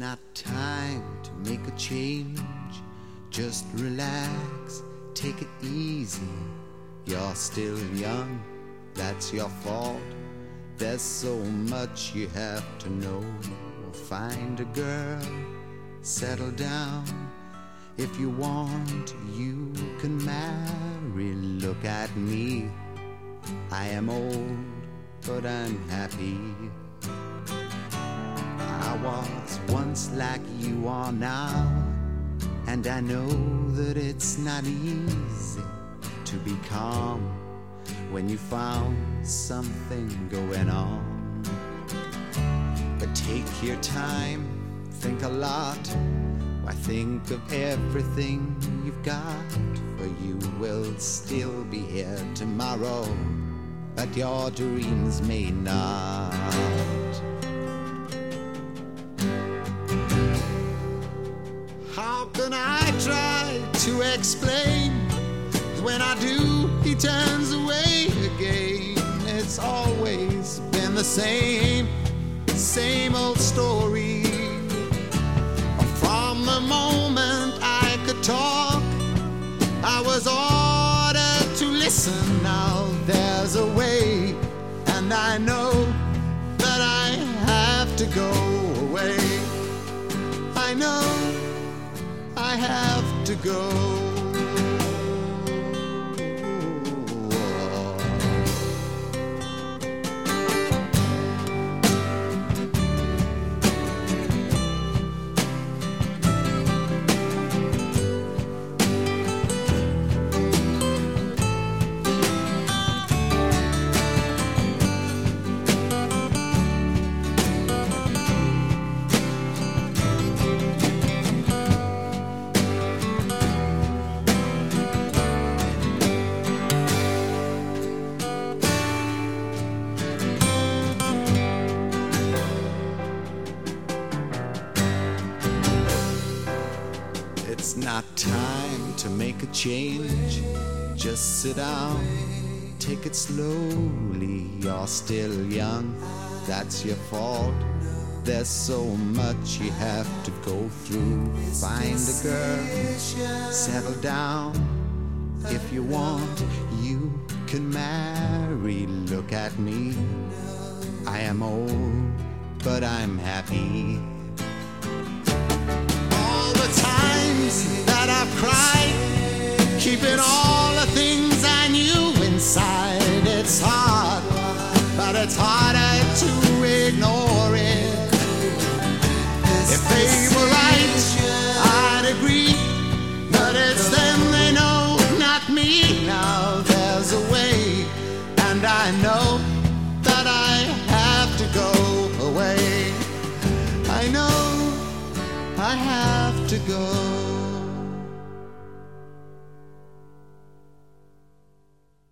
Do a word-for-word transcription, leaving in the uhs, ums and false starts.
not time to make a change. Just relax, take it easy. You're still young, that's your fault. There's so much you have to know. Find a girl, settle down. If you want, you can marry. Look at me, I am old, but I'm happy. I was once like you are now, and I know that it's not easy to be calm when you found something going on. But take your time, think a lot. Why, think of everything you've got, for you will still be here tomorrow, but your dreams may not. How can I try to explain? When I do, he turns away again. It's always been the same, same old story. From the moment I could talk, I was ordered to listen. Now there's a way, and I know that I have to go away. I know I have to go. It's not time to make a change. Just sit down, take it slowly. You're still young, that's your fault. There's so much you have to go through. Find a girl, settle down. If you want, you can marry. Look at me, I am old, but I'm happy. That I've cried, keeping all the things I knew inside. It's hard, but it's harder to ignore it. If they were right, I'd agree, but it's them they know, not me. Now there's a way, and I know that I have to go away. I know I have to go.